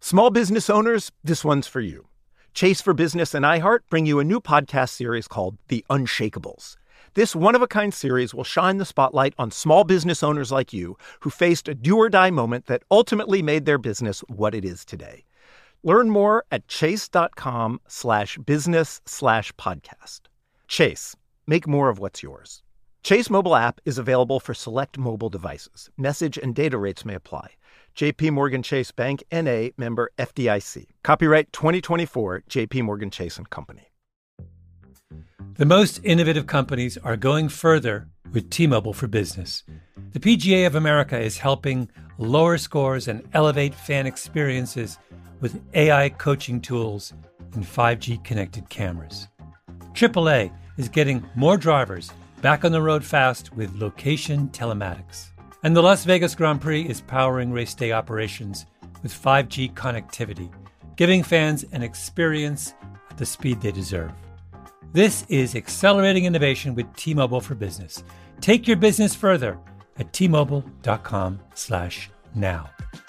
Small business owners, this one's for you. Chase for Business and iHeart bring you a new podcast series called The Unshakables. This one-of-a-kind series will shine the spotlight on small business owners like you who faced a do-or-die moment that ultimately made their business what it is today. Learn more at chase.com/business/podcast. Chase, make more of what's yours. Chase mobile app is available for select mobile devices. Message and data rates may apply. J.P. Morgan Chase Bank, N.A., member FDIC. Copyright 2024, J.P. Morgan Chase & Company. The most innovative companies are going further with T-Mobile for Business. The PGA of America is helping lower scores and elevate fan experiences with AI coaching tools and 5G connected cameras. AAA is getting more drivers back on the road fast with location telematics. And the Las Vegas Grand Prix is powering race day operations with 5G connectivity, giving fans an experience at the speed they deserve. This is accelerating innovation with T-Mobile for Business. Take your business further at T-Mobile.com/now.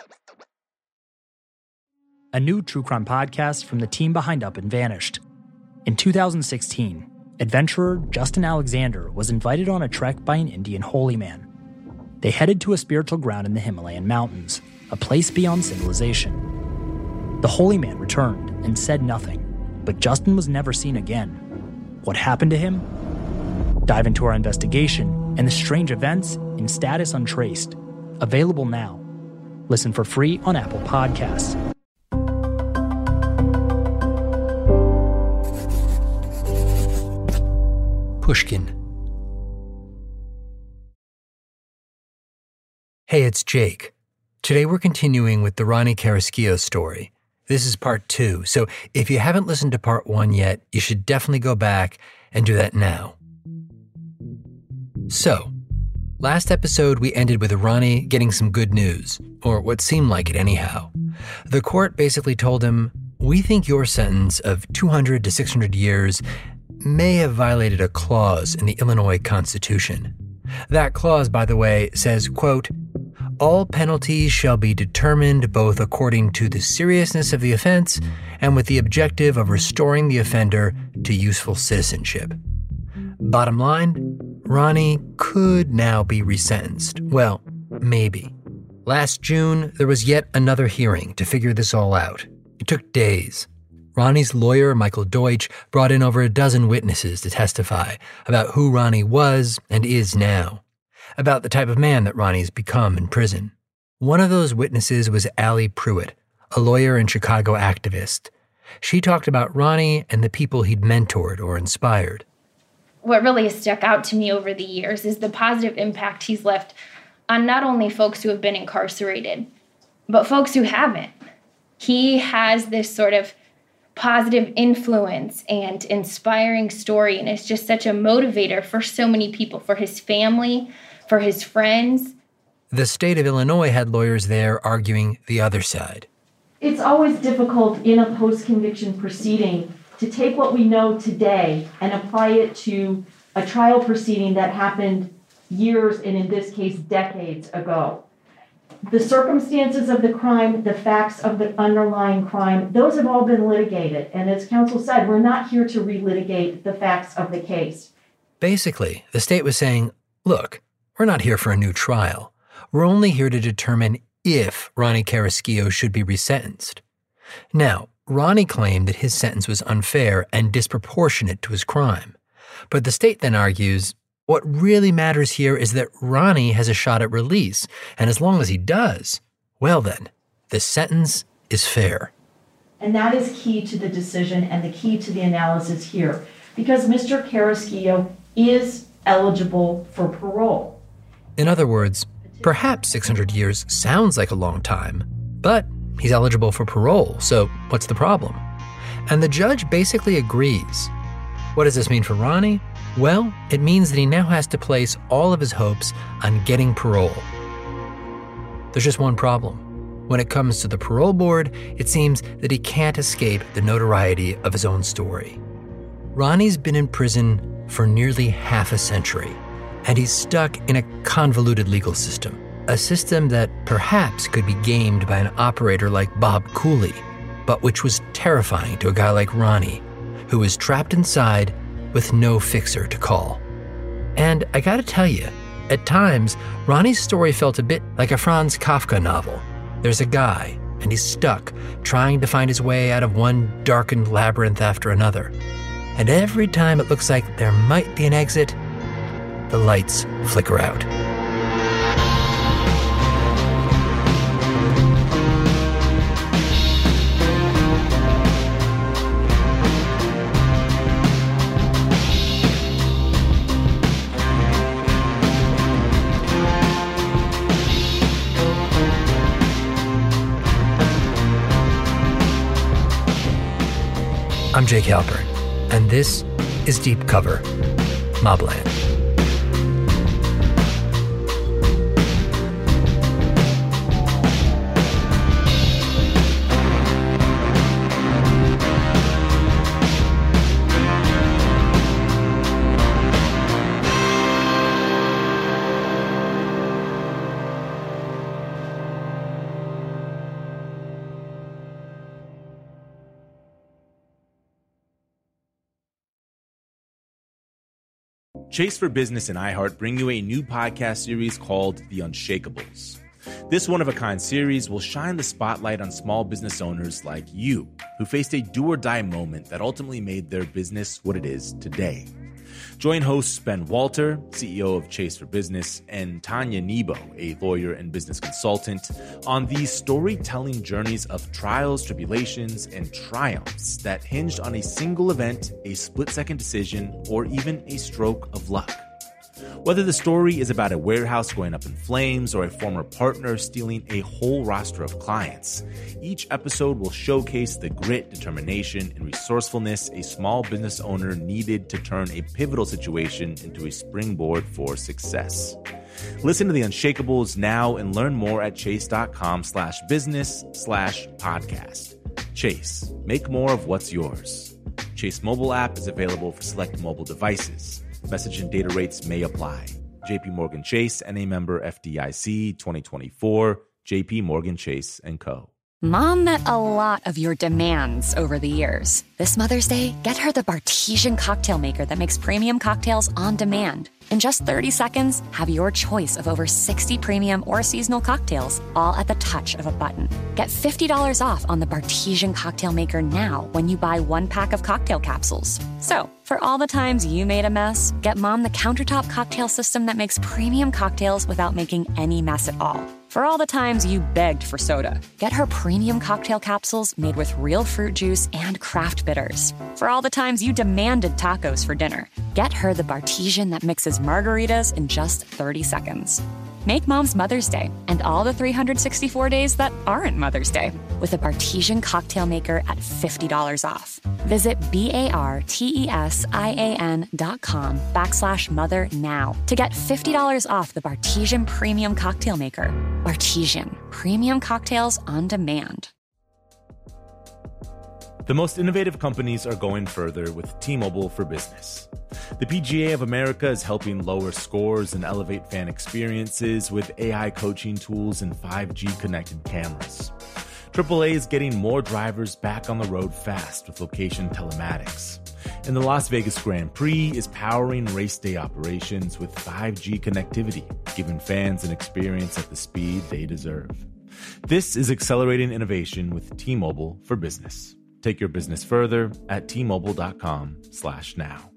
A new true crime podcast from the team behind Up and Vanished. In 2016, adventurer Justin Alexander was invited on a trek by an Indian holy man. They headed to a spiritual ground in the Himalayan mountains, a place beyond civilization. The holy man returned and said nothing, but Justin was never seen again. What happened to him? Dive into our investigation and the strange events in Status Untraced. Available now. Listen for free on Apple Podcasts. Pushkin. Hey, it's Jake. Today we're continuing with the Ronnie Carrasquillo story. This is part 2, so if you haven't listened to part 1 yet, you should definitely go back and do that now. So, last episode we ended with Ronnie getting some good news, or what seemed like it anyhow. The court basically told him, "We think your sentence of 200 to 600 years may have violated a clause in the Illinois Constitution. That clause, by the way, says, quote, all penalties shall be determined both according to the seriousness of the offense and with the objective of restoring the offender to useful citizenship." Bottom line, Ronnie could now be resentenced. Well, maybe. Last June, there was yet another hearing to figure this all out. It took days. Ronnie's lawyer, Michael Deutsch, brought in over a dozen witnesses to testify about who Ronnie was and is now, about the type of man that Ronnie's become in prison. One of those witnesses was Allie Pruitt, a lawyer and Chicago activist. She talked about Ronnie and the people he'd mentored or inspired. What really has stuck out to me over the years is the positive impact he's left on not only folks who have been incarcerated, but folks who haven't. He has this sort of positive influence and inspiring story, and it's just such a motivator for so many people, for his family, for his friends. The state of Illinois had lawyers there arguing the other side. It's always difficult in a post-conviction proceeding to take what we know today and apply it to a trial proceeding that happened years, and in this case, decades ago. The circumstances of the crime, the facts of the underlying crime, those have all been litigated. And as counsel said, we're not here to relitigate the facts of the case. Basically, the state was saying, look, we're not here for a new trial. We're only here to determine if Ronnie Carrasquillo should be resentenced. Now, Ronnie claimed that his sentence was unfair and disproportionate to his crime. But the state then argues, what really matters here is that Ronnie has a shot at release, and as long as he does, well then, the sentence is fair. And that is key to the decision and the key to the analysis here, because Mr. Carrasquillo is eligible for parole. In other words, perhaps 600 years sounds like a long time, but he's eligible for parole, so what's the problem? And the judge basically agrees. What does this mean for Ronnie? Well, it means that he now has to place all of his hopes on getting parole. There's just one problem. When it comes to the parole board, it seems that he can't escape the notoriety of his own story. Ronnie's been in prison for nearly half a century, and he's stuck in a convoluted legal system. A system that perhaps could be gamed by an operator like Bob Cooley, but which was terrifying to a guy like Ronnie, who was trapped inside with no fixer to call. And I gotta tell you, at times, Ronnie's story felt a bit like a Franz Kafka novel. There's a guy, and he's stuck, trying to find his way out of one darkened labyrinth after another. And every time it looks like there might be an exit, the lights flicker out. I'm Jake Halpern, and this is Deep Cover, Mobland. Chase for Business and iHeart bring you a new podcast series called The Unshakables. This one-of-a-kind series will shine the spotlight on small business owners like you, who faced a do-or-die moment that ultimately made their business what it is today. Join hosts Ben Walter, CEO of Chase for Business, and Tanya Nebo, a lawyer and business consultant, on these storytelling journeys of trials, tribulations, and triumphs that hinged on a single event, a split-second decision, or even a stroke of luck. Whether the story is about a warehouse going up in flames or a former partner stealing a whole roster of clients, each episode will showcase the grit, determination, and resourcefulness a small business owner needed to turn a pivotal situation into a springboard for success. Listen to The Unshakables now and learn more at chase.com/business/podcast. Chase, make more of what's yours. Chase mobile app is available for select mobile devices. Message and data rates may apply. JP Morgan Chase, N.A. member FDIC, 2024, JP Morgan Chase & Co. Mom met a lot of your demands over the years. This Mother's Day, get her the Bartesian cocktail maker that makes premium cocktails on demand. In just 30 seconds, have your choice of over 60 premium or seasonal cocktails, all at the touch of a button. Get $50 off on the Bartesian cocktail maker now when you buy one pack of cocktail capsules. So, for all the times you made a mess, get Mom the countertop cocktail system that makes premium cocktails without making any mess at all. For all the times you begged for soda, get her premium cocktail capsules made with real fruit juice and craft bitters. For all the times you demanded tacos for dinner, get her the Bartesian that mixes margaritas in just 30 seconds. Make Mom's Mother's Day and all the 364 days that aren't Mother's Day with a Bartesian cocktail maker at $50 off. Visit BARTESIAN.com/mother now to get $50 off the Bartesian Premium Cocktail Maker. Bartesian, premium cocktails on demand. The most innovative companies are going further with T-Mobile for Business. The PGA of America is helping lower scores and elevate fan experiences with AI coaching tools and 5G connected cameras. AAA is getting more drivers back on the road fast with location telematics. And the Las Vegas Grand Prix is powering race day operations with 5G connectivity, giving fans an experience at the speed they deserve. This is accelerating innovation with T-Mobile for Business. Take your business further at T-Mobile.com/now.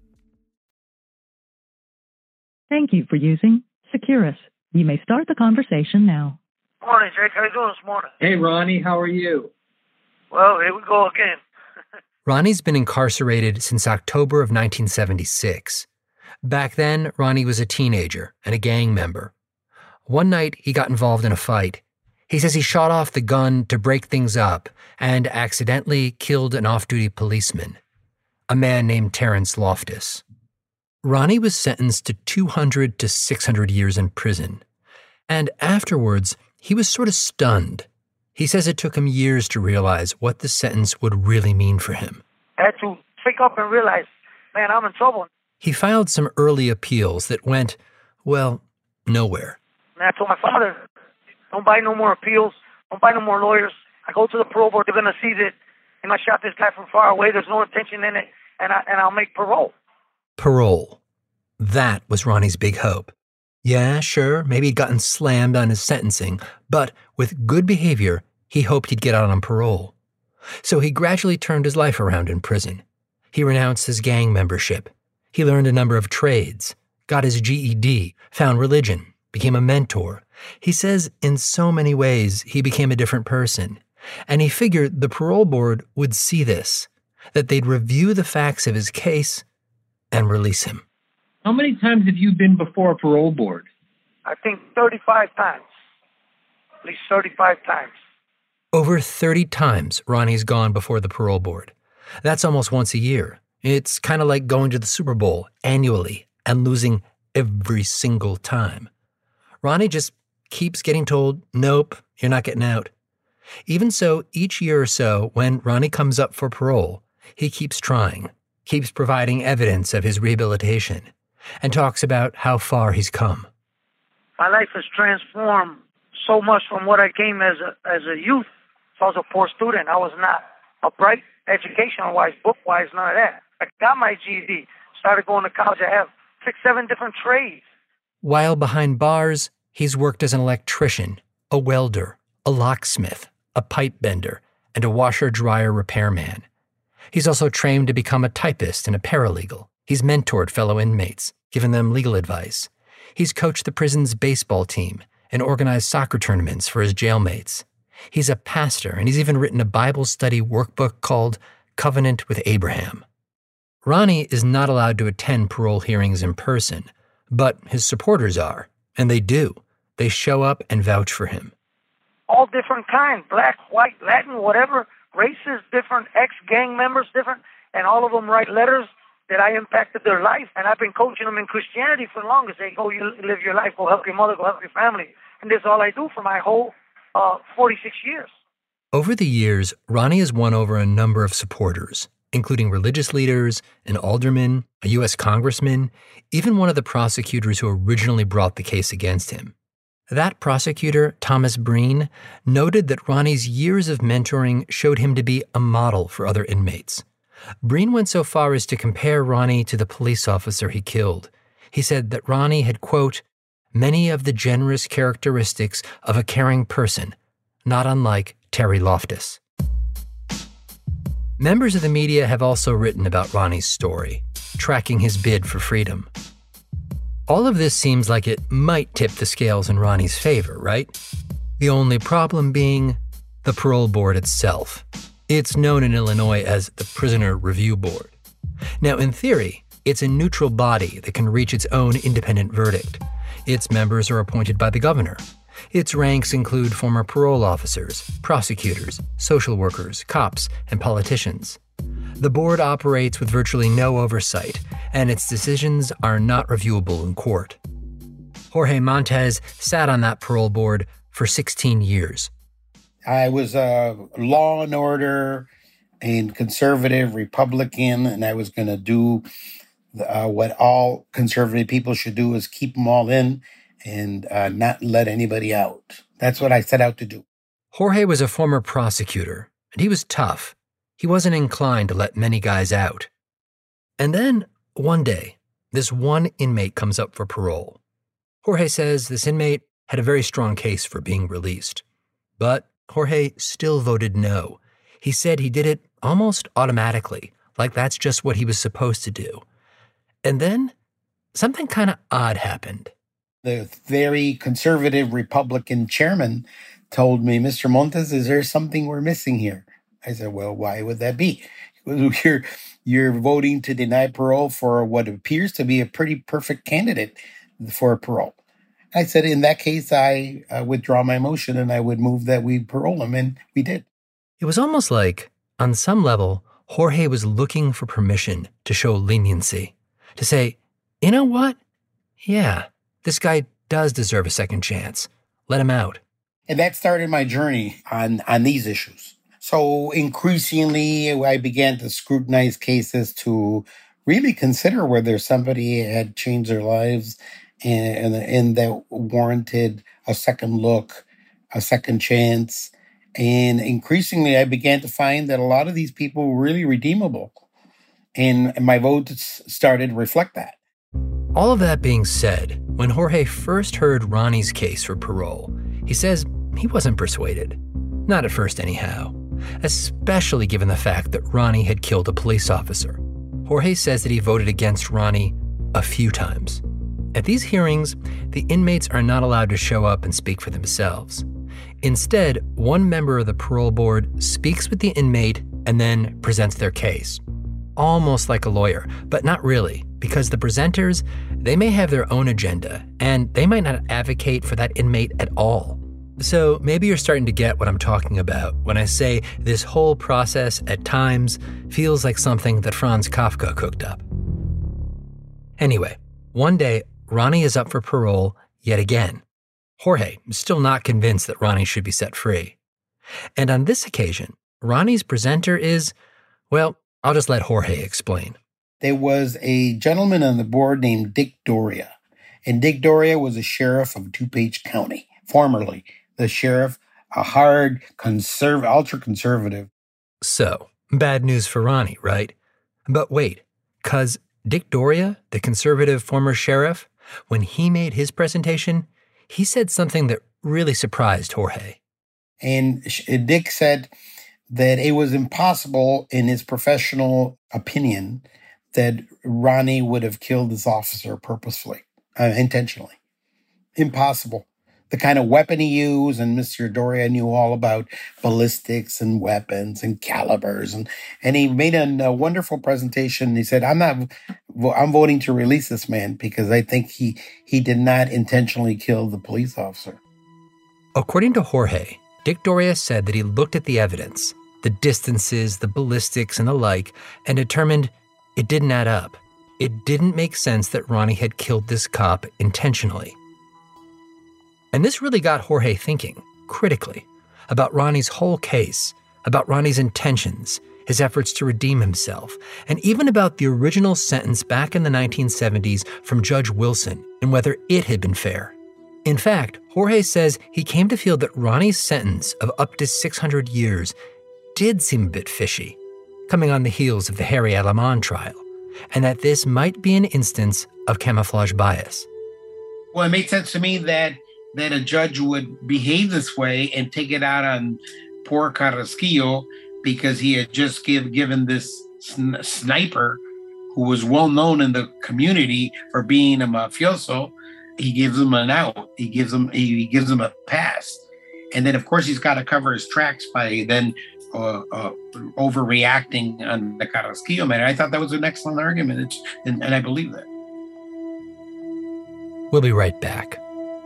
Thank you for using Securus. You may start the conversation now. Morning, Jake. How you doing this morning? Hey, Ronnie. How are you? Well, here we go again. Ronnie's been incarcerated since October of 1976. Back then, Ronnie was a teenager and a gang member. One night, he got involved in a fight. He says he shot off the gun to break things up and accidentally killed an off-duty policeman, a man named Terrence Loftus. Ronnie was sentenced to 200 to 600 years in prison. And afterwards, he was sort of stunned. He says it took him years to realize what the sentence would really mean for him. I had to wake up and realize, man, I'm in trouble. He filed some early appeals that went, well, nowhere. And I told my father, don't buy no more appeals. Don't buy no more lawyers. I go to the parole board. They're going to see that, I shot this guy from far away. There's no intention in it. And I'll make parole. Parole. That was Ronnie's big hope. Yeah, sure, maybe he'd gotten slammed on his sentencing, but with good behavior, he hoped he'd get out on parole. So he gradually turned his life around in prison. He renounced his gang membership. He learned a number of trades, got his GED, found religion, became a mentor. He says in so many ways he became a different person. And he figured the parole board would see this, that they'd review the facts of his case and release him. How many times have you been before a parole board? I think 35 times. At least 35 times. Over 30 times Ronnie's gone before the parole board. That's almost once a year. It's kind of like going to the Super Bowl annually and losing every single time. Ronnie just keeps getting told, nope, you're not getting out. Even so, each year or so, when Ronnie comes up for parole, he keeps trying, keeps providing evidence of his rehabilitation, and talks about how far he's come. My life has transformed so much from what I came as a youth. So I was a poor student. I was not a bright educational-wise, book-wise, none of that. I got my GED, started going to college. I have 6, 7 different trades. While behind bars, he's worked as an electrician, a welder, a locksmith, a pipe bender, and a washer-dryer repairman. He's also trained to become a typist and a paralegal. He's mentored fellow inmates, given them legal advice. He's coached the prison's baseball team and organized soccer tournaments for his jailmates. He's a pastor, and he's even written a Bible study workbook called Covenant with Abraham. Ronnie is not allowed to attend parole hearings in person, but his supporters are, and they do. They show up and vouch for him. All different kinds, black, white, Latin, whatever, races, different ex-gang members, different, and all of them write letters that I impacted their life, and I've been coaching them in Christianity for the longest. They go, you live your life, go help your mother, go help your family. And this is all I do for my whole 46 years. Over the years, Ronnie has won over a number of supporters, including religious leaders, an alderman, a U.S. congressman, even one of the prosecutors who originally brought the case against him. That prosecutor, Thomas Breen, noted that Ronnie's years of mentoring showed him to be a model for other inmates. Breen went so far as to compare Ronnie to the police officer he killed. He said that Ronnie had, quote, many of the generous characteristics of a caring person, not unlike Terry Loftus. Members of the media have also written about Ronnie's story, tracking his bid for freedom. All of this seems like it might tip the scales in Ronnie's favor, right? The only problem being the parole board itself. It's known in Illinois as the Prisoner Review Board. Now, in theory, it's a neutral body that can reach its own independent verdict. Its members are appointed by the governor. Its ranks include former parole officers, prosecutors, social workers, cops, and politicians. The board operates with virtually no oversight, and its decisions are not reviewable in court. Jorge Montes sat on that parole board for 16 years. I was a law and order and conservative Republican, and I was going to do what all conservative people should do is keep them all in and not let anybody out. That's what I set out to do. Jorge was a former prosecutor, and he was tough. He wasn't inclined to let many guys out. And then, one day, this one inmate comes up for parole. Jorge says this inmate had a very strong case for being released. But Jorge still voted no. He said he did it almost automatically, like that's just what he was supposed to do. And then, something kind of odd happened. The very conservative Republican chairman told me, Mr. Montes, is there something we're missing here? I said, well, why would that be? You're voting to deny parole for what appears to be a pretty perfect candidate for parole. I said, in that case, I withdraw my motion and I would move that we parole him, and we did. It was almost like, on some level, Jorge was looking for permission to show leniency, to say, you know what? Yeah, this guy does deserve a second chance. Let him out. And that started my journey on these issues. So increasingly, I began to scrutinize cases to really consider whether somebody had changed their lives and that warranted a second look, a second chance. And increasingly, I began to find that a lot of these people were really redeemable. And my votes started to reflect that. All of that being said, when Jorge first heard Ronnie's case for parole, he says he wasn't persuaded. Not at first anyhow, especially given the fact that Ronnie had killed a police officer. Jorge says that he voted against Ronnie a few times. At these hearings, the inmates are not allowed to show up and speak for themselves. Instead, one member of the parole board speaks with the inmate and then presents their case. Almost like a lawyer, but not really, because the presenters, they may have their own agenda, and they might not advocate for that inmate at all. So maybe you're starting to get what I'm talking about when I say this whole process at times feels like something that Franz Kafka cooked up. Anyway, one day, Ronnie is up for parole yet again. Jorge is still not convinced that Ronnie should be set free. And on this occasion, Ronnie's presenter is, well, I'll just let Jorge explain. There was a gentleman on the board named Dick Doria. And Dick Doria was a sheriff of DuPage County, formerly the sheriff, a hard, ultra-conservative. So, bad news for Ronnie, right? But wait, because Dick Doria, the conservative former sheriff, when he made his presentation, he said something that really surprised Jorge. And Dick said that it was impossible, in his professional opinion, that Ronnie would have killed this officer purposefully, intentionally. Impossible. The kind of weapon he used, and Mr. Doria knew all about ballistics and weapons and calibers, and he made a wonderful presentation. He said, I'm voting to release this man because I think he did not intentionally kill the police officer. According to Jorge, Dick Doria said that he looked at the evidence, the distances, the ballistics, and the like, and determined it didn't add up. It didn't make sense that Ronnie had killed this cop intentionally. And this really got Jorge thinking, critically, about Ronnie's whole case, about Ronnie's intentions, his efforts to redeem himself, and even about the original sentence back in the 1970s from Judge Wilson and whether it had been fair. In fact, Jorge says he came to feel that Ronnie's sentence of up to 600 years did seem a bit fishy, coming on the heels of the Harry Alamán trial, and that this might be an instance of camouflage bias. Well, it made sense to me that a judge would behave this way and take it out on poor Carrasquillo because he had just given this sniper, who was well known in the community for being a mafioso, he gives him an out. He gives him a pass. And then, of course, he's got to cover his tracks by then overreacting on the Carrasquillo matter. I thought that was an excellent argument, and I believe that. We'll be right back.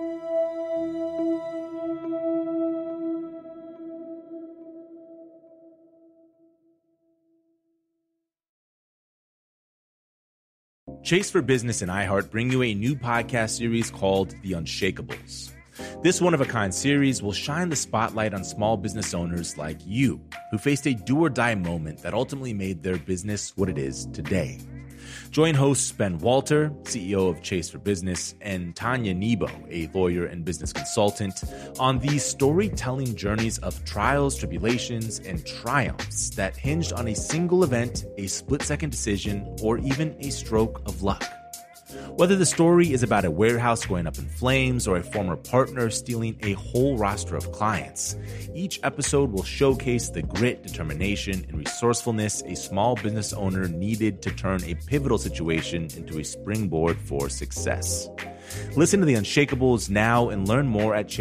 Chase for Business and iHeart bring you a new podcast series called The Unshakables. This one-of-a-kind series will shine the spotlight on small business owners like you, who faced a do-or-die moment that ultimately made their business what it is today. Join hosts Ben Walter, CEO of Chase for Business, and Tanya Nebo, a lawyer and business consultant, on these storytelling journeys of trials, tribulations, and triumphs that hinged on a single event, a split-second decision, or even a stroke of luck. Whether the story is about a warehouse going up in flames or a former partner stealing a whole roster of clients, each episode will showcase the grit, determination, and resourcefulness a small business owner needed to turn a pivotal situation into a springboard for success. Listen to The Unshakables now and learn more at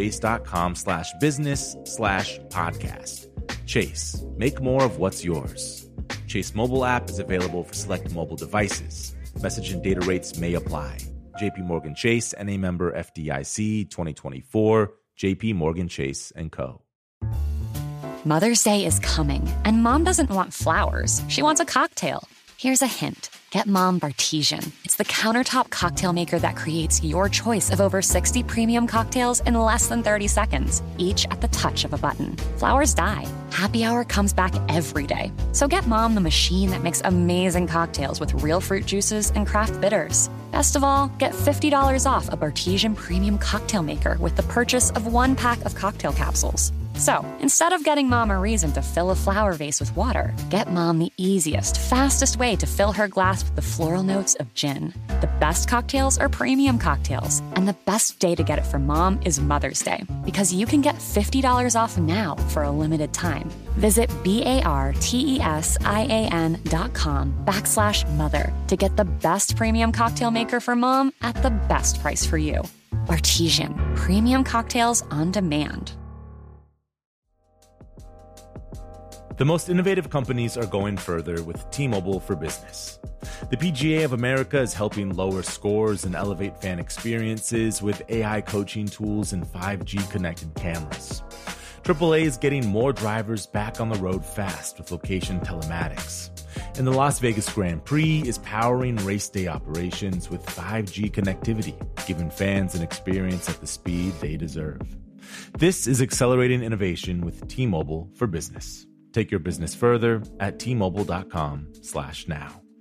chase.com/business/podcast. Chase, make more of what's yours. Chase mobile app is available for select mobile devices. Message and data rates may apply. JP Morgan Chase, NA member FDIC, 2024, JP Morgan Chase & Co. Mother's Day is coming, and Mom doesn't want flowers. She wants a cocktail. Here's a hint. Get Mom Bartesian. It's the countertop cocktail maker that creates your choice of over 60 premium cocktails in less than 30 seconds, each at the touch of a button. Flowers die. Happy Hour comes back every day. So get Mom the machine that makes amazing cocktails with real fruit juices and craft bitters. Best of all, get $50 off a Bartesian Premium Cocktail Maker with the purchase of 1 pack of cocktail capsules. So, instead of getting Mom a reason to fill a flower vase with water, get Mom the easiest, fastest way to fill her glass with the floral notes of gin. The best cocktails are premium cocktails, and the best day to get it for Mom is Mother's Day, because you can get $50 off now for a limited time. Visit BARTESIAN.com/mother to get the best premium cocktail maker for Mom at the best price for you. Bartesian, premium cocktails on demand. The most innovative companies are going further with T-Mobile for Business. The PGA of America is helping lower scores and elevate fan experiences with AI coaching tools and 5G connected cameras. AAA is getting more drivers back on the road fast with location telematics. And the Las Vegas Grand Prix is powering race day operations with 5G connectivity, giving fans an experience at the speed they deserve. This is accelerating innovation with T-Mobile for Business. Take your business further at T-Mobile.com/now.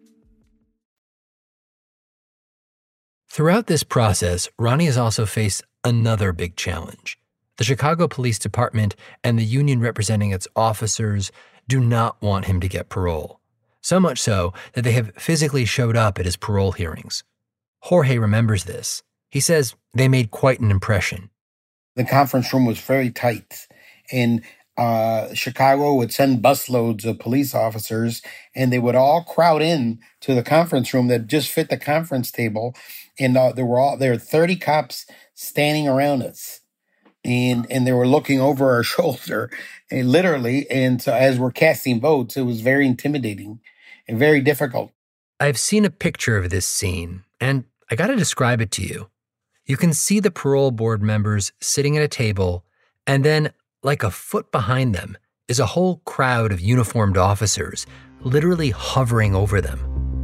Throughout this process, Ronnie has also faced another big challenge. The Chicago Police Department and the union representing its officers do not want him to get parole. So much so that they have physically showed up at his parole hearings. Jorge remembers this. He says they made quite an impression. The conference room was very tight, and Chicago would send busloads of police officers, and they would all crowd in to the conference room that just fit the conference table. And there were 30 cops standing around us, and they were looking over our shoulder, and literally. And so as we're casting votes, it was very intimidating and very difficult. I've seen a picture of this scene, and I got to describe it to you. You can see the parole board members sitting at a table, and then like a foot behind them is a whole crowd of uniformed officers literally hovering over them.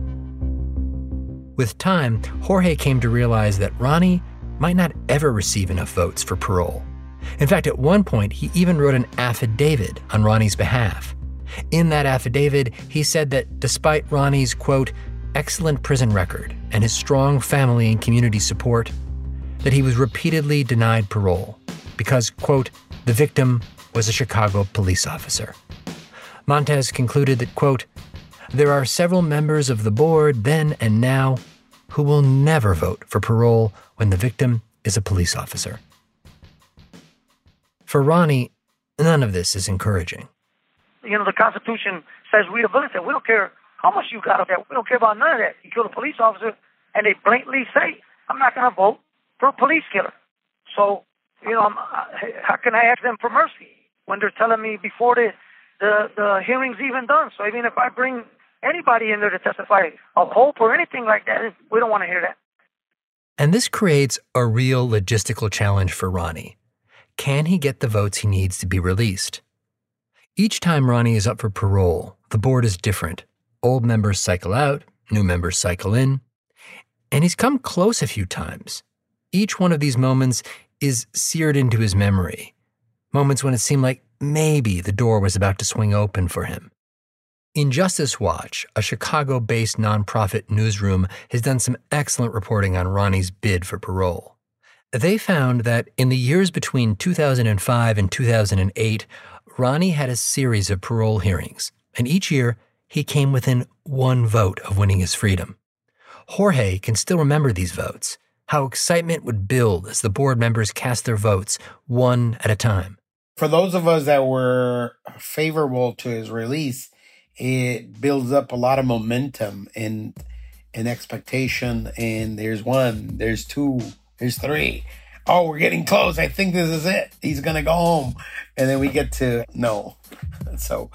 With time, Jorge came to realize that Ronnie might not ever receive enough votes for parole. In fact, at one point, he even wrote an affidavit on Ronnie's behalf. In that affidavit, he said that despite Ronnie's, quote, excellent prison record and his strong family and community support, that he was repeatedly denied parole because, quote, the victim was a Chicago police officer. Montes concluded that, quote, there are several members of the board then and now who will never vote for parole when the victim is a police officer. For Ronnie, none of this is encouraging. You know, the Constitution says rehabilitate. We don't care how much you got of that. We don't care about none of that. You kill a police officer, and they blatantly say, I'm not going to vote for a police killer. So, you know, how can I ask them for mercy when they're telling me before the hearing's even done? So, I mean, if I bring anybody in there to testify of hope or anything like that, we don't want to hear that. And this creates a real logistical challenge for Ronnie. Can he get the votes he needs to be released? Each time Ronnie is up for parole, the board is different. Old members cycle out, new members cycle in. And he's come close a few times. Each one of these moments is seared into his memory. Moments when it seemed like maybe the door was about to swing open for him. Injustice Watch, a Chicago-based nonprofit newsroom, has done some excellent reporting on Ronnie's bid for parole. They found that in the years between 2005 and 2008, Ronnie had a series of parole hearings, and each year he came within one vote of winning his freedom. Jorge can still remember these votes, how excitement would build as the board members cast their votes one at a time. For those of us that were favorable to his release, it builds up a lot of momentum and expectation. And there's one, there's two, there's three. Oh, we're getting close. I think this is it. He's going to go home. And then we get to no. So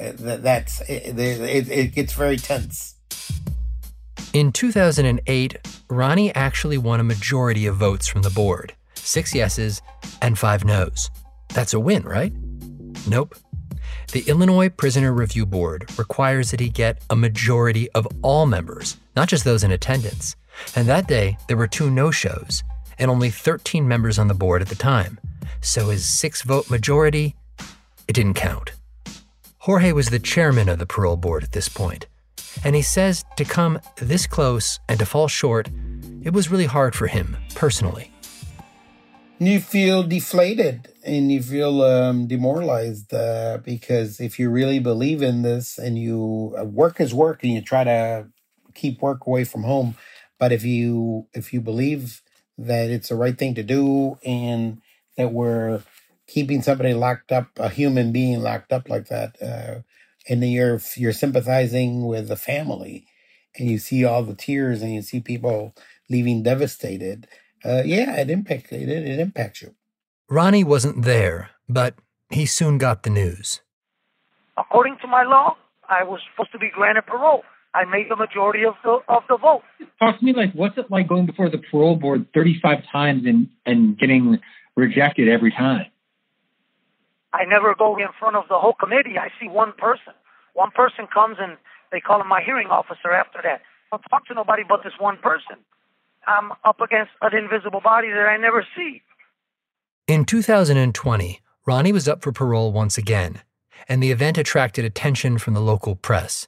it gets very tense. In 2008, Ronnie actually won a majority of votes from the board, 6 yeses and 5 nos. That's a win, right? Nope. The Illinois Prisoner Review Board requires that he get a majority of all members, not just those in attendance. And that day, there were 2 no-shows and only 13 members on the board at the time. So his 6-vote majority, it didn't count. Jorge was the chairman of the parole board at this point. And he says to come this close and to fall short it was really hard for him, personally. You feel deflated and you feel demoralized because if you really believe in this and you work is work and you try to keep work away from home, but if you believe that it's the right thing to do and that we're keeping somebody locked up, a human being locked up like that, and then you're sympathizing with the family and you see all the tears and you see people leaving devastated. It impacts you. Ronnie wasn't there, but he soon got the news. According to my law, I was supposed to be granted parole. I made the majority of the vote. Talk to me what's it like going before the parole board 35 times and getting rejected every time? I never go in front of the whole committee. I see one person. One person comes and they call him my hearing officer after that. I don't talk to nobody but this one person. I'm up against an invisible body that I never see. In 2020, Ronnie was up for parole once again, and the event attracted attention from the local press.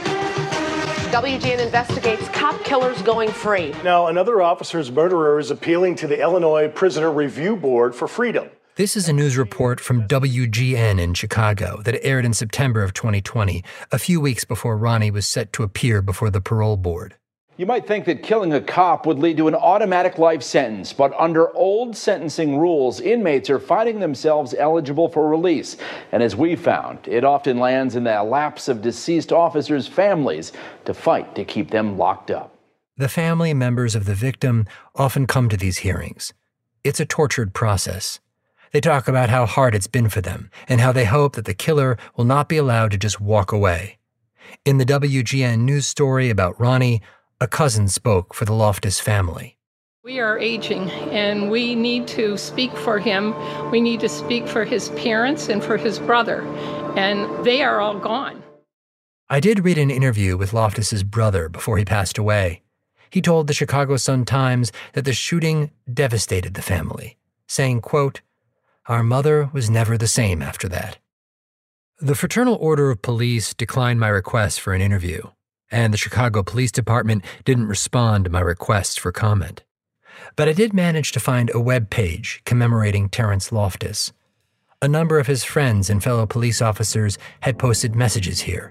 WGN investigates cop killers going free. Now, another officer's murderer is appealing to the Illinois Prisoner Review Board for freedom. This is a news report from WGN in Chicago that aired in September of 2020, a few weeks before Ronnie was set to appear before the parole board. You might think that killing a cop would lead to an automatic life sentence, but under old sentencing rules, inmates are finding themselves eligible for release. And as we found, it often lands in the laps of deceased officers' families to fight to keep them locked up. The family members of the victim often come to these hearings. It's a tortured process. They talk about how hard it's been for them and how they hope that the killer will not be allowed to just walk away. In the WGN news story about Ronnie, a cousin spoke for the Loftus family. We are aging, and we need to speak for him. We need to speak for his parents and for his brother, and they are all gone. I did read an interview with Loftus's brother before he passed away. He told the Chicago Sun-Times that the shooting devastated the family, saying, quote, "Our mother was never the same after that." The Fraternal Order of Police declined my request for an interview, and the Chicago Police Department didn't respond to my requests for comment. But I did manage to find a web page commemorating Terrence Loftus. A number of his friends and fellow police officers had posted messages here.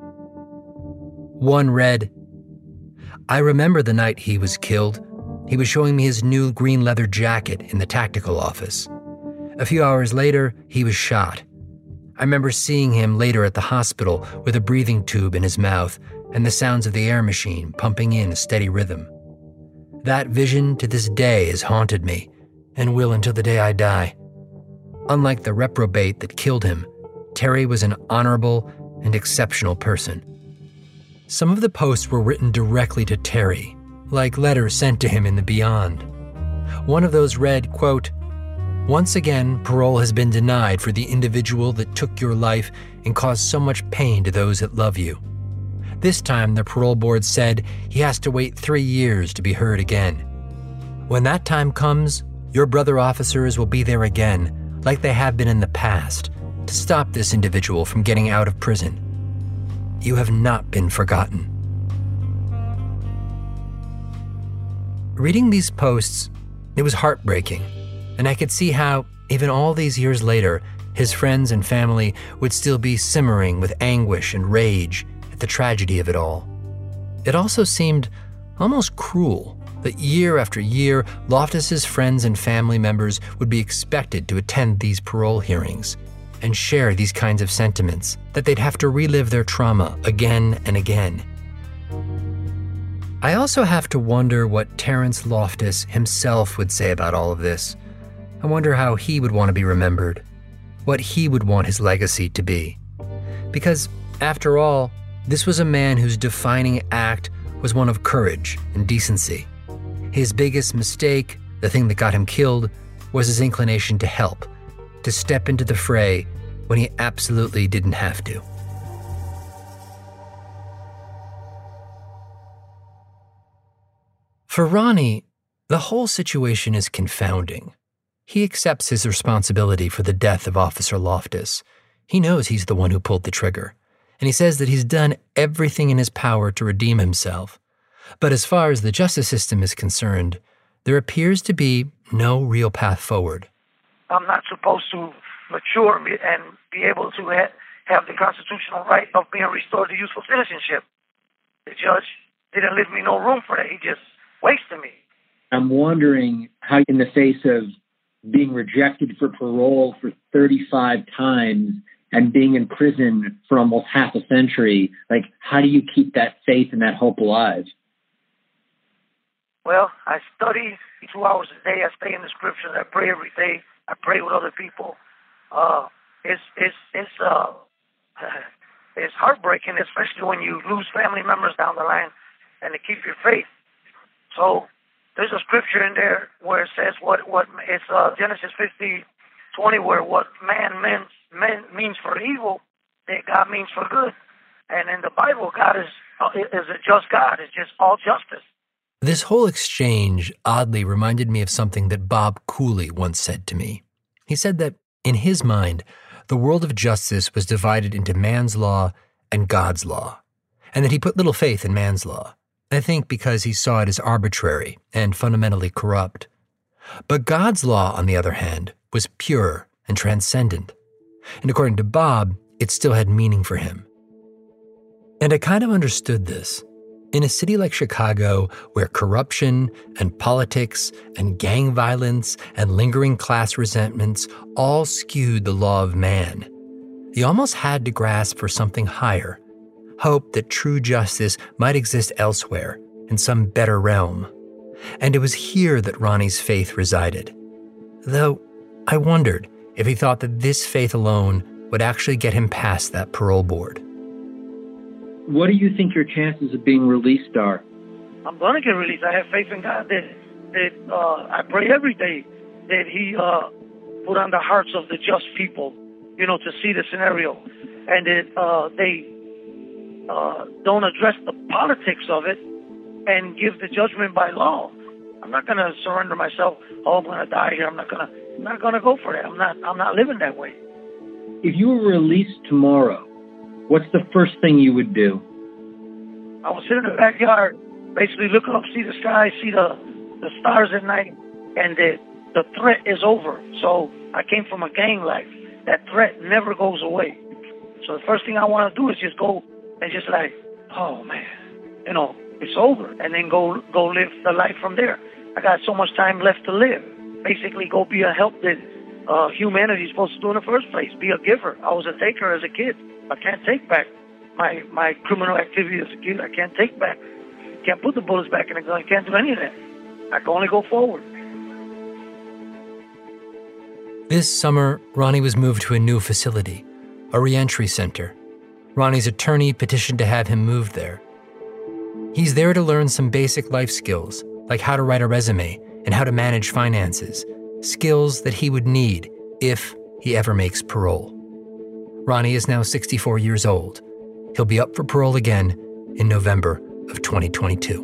One read, "I remember the night he was killed. He was showing me his new green leather jacket in the tactical office. A few hours later, he was shot. I remember seeing him later at the hospital with a breathing tube in his mouth and the sounds of the air machine pumping in a steady rhythm. That vision to this day has haunted me and will until the day I die. Unlike the reprobate that killed him, Terry was an honorable and exceptional person." Some of the posts were written directly to Terry, like letters sent to him in the beyond. One of those read, quote, "Once again, parole has been denied for the individual that took your life and caused so much pain to those that love you. This time, the parole board said he has to wait 3 years to be heard again. When that time comes, your brother officers will be there again, like they have been in the past, to stop this individual from getting out of prison. You have not been forgotten." Reading these posts, it was heartbreaking, and I could see how, even all these years later, his friends and family would still be simmering with anguish and rage at the tragedy of it all. It also seemed almost cruel that year after year, Loftus's friends and family members would be expected to attend these parole hearings and share these kinds of sentiments, that they'd have to relive their trauma again and again. I also have to wonder what Terrence Loftus himself would say about all of this. I wonder how he would want to be remembered, what he would want his legacy to be. Because, after all, this was a man whose defining act was one of courage and decency. His biggest mistake, the thing that got him killed, was his inclination to help, to step into the fray when he absolutely didn't have to. For Ronnie, the whole situation is confounding. He accepts his responsibility for the death of Officer Loftus. He knows he's the one who pulled the trigger, and he says that he's done everything in his power to redeem himself. But as far as the justice system is concerned, there appears to be no real path forward. I'm not supposed to mature and be able to have the constitutional right of being restored to useful citizenship. The judge didn't leave me no room for that. He just wasted me. I'm wondering how, in the face of being rejected for parole for 35 times and being in prison for almost half a century, like, how do you keep that faith and that hope alive? Well, I study 2 hours a day. I stay in the scriptures. I pray every day. I pray with other people. It's heartbreaking, especially when you lose family members down the line, and to keep your faith. So there's a scripture in there where it says what it's Genesis 50:20, where what man means for evil, that God means for good. And in the Bible, God is a just God. It's just all justice. This whole exchange oddly reminded me of something that Bob Cooley once said to me. He said that, in his mind, the world of justice was divided into man's law and God's law, and that he put little faith in man's law, I think because he saw it as arbitrary and fundamentally corrupt. But God's law, on the other hand, was pure and transcendent, and according to Bob, it still had meaning for him. And I kind of understood this. In a city like Chicago, where corruption and politics and gang violence and lingering class resentments all skewed the law of man, he almost had to grasp for something higher, hope that true justice might exist elsewhere, in some better realm. And it was here that Ronnie's faith resided. Though I wondered if he thought that this faith alone would actually get him past that parole board. What do you think your chances of being released are? I'm going to get released. I have faith in God that I pray every day that He put on the hearts of the just people, to see the scenario, and that they don't address the politics of it and give the judgment by law. I'm not going to surrender myself. Oh, I'm going to die here. I'm not going to go for that. I'm not living that way. If you were released tomorrow, what's the first thing you would do? I would sit in the backyard, basically look up, see the sky, see the stars at night, and the threat is over. So I came from a gang life. That threat never goes away. So the first thing I want to do is just go and just like, oh man, it's over, and then go live the life from there. I got so much time left to live. Basically, go be a help that humanity is supposed to do in the first place. Be a giver. I was a taker as a kid. I can't take back my criminal activity as a kid. I can't take back. Can't put the bullets back in the gun. I can't do any of that. I can only go forward. This summer, Ronnie was moved to a new facility, a reentry center. Ronnie's attorney petitioned to have him moved there. He's there to learn some basic life skills, like how to write a resume and how to manage finances, skills that he would need if he ever makes parole. Ronnie is now 64 years old. He'll be up for parole again in November of 2022.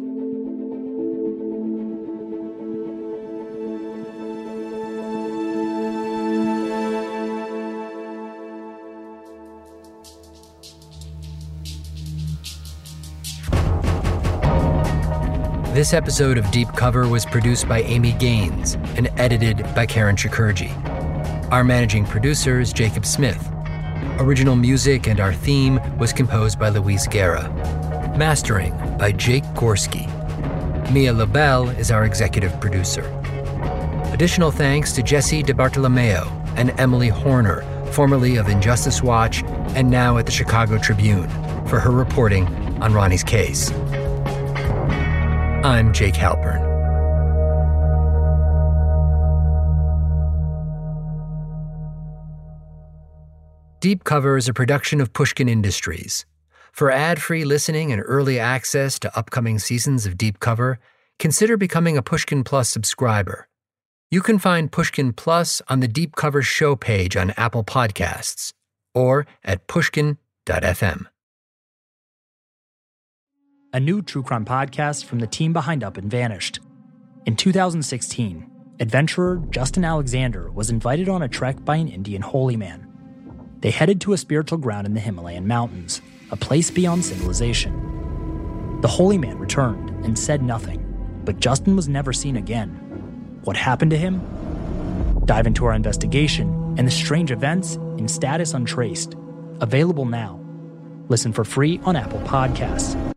This episode of Deep Cover was produced by Amy Gaines and edited by Karen Chakurji. Our managing producer is Jacob Smith. Original music and our theme was composed by Luis Guerra. Mastering by Jake Gorski. Mia LaBelle is our executive producer. Additional thanks to Jesse DeBartolomeo and Emily Horner, formerly of Injustice Watch and now at the Chicago Tribune, for her reporting on Ronnie's case. I'm Jake Halpern. Deep Cover is a production of Pushkin Industries. For ad-free listening and early access to upcoming seasons of Deep Cover, consider becoming a Pushkin Plus subscriber. You can find Pushkin Plus on the Deep Cover show page on Apple Podcasts or at pushkin.fm. A new true crime podcast from the team behind Up and Vanished. In 2016, adventurer Justin Alexander was invited on a trek by an Indian holy man. They headed to a spiritual ground in the Himalayan mountains, a place beyond civilization. The holy man returned and said nothing, but Justin was never seen again. What happened to him? Dive into our investigation and the strange events in Status Untraced. Available now. Listen for free on Apple Podcasts.